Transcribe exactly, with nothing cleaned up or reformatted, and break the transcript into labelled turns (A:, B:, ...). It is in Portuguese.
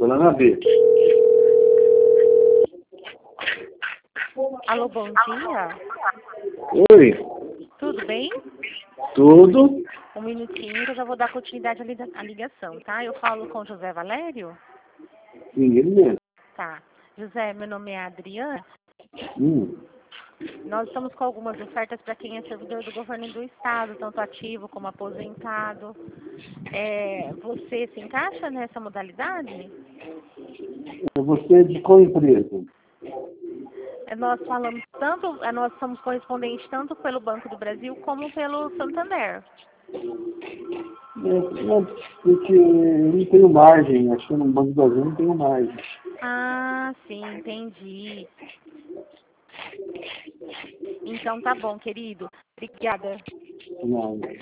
A: Coluna B.
B: Alô, bom dia.
A: Oi,
B: Tudo bem?
A: tudo?
B: Um minutinho que eu já vou dar continuidade à liga- à ligação, tá? Eu falo com José Valério?
A: Sim, ele mesmo.
B: Tá. José, meu nome é Adriana.
A: Hum.
B: Nós estamos com algumas ofertas para quem é servidor do governo do estado, tanto ativo como aposentado. É, você se encaixa nessa modalidade?
A: Você é de qual empresa?
B: É, Nós falamos tanto, é, nós somos correspondentes tanto pelo Banco do Brasil como pelo Santander.
A: É, não, porque eu não tenho margem, acho que no Banco do Brasil não tenho margem.
B: Ah, sim, entendi. Então tá bom, querido. Obrigada.
A: Não.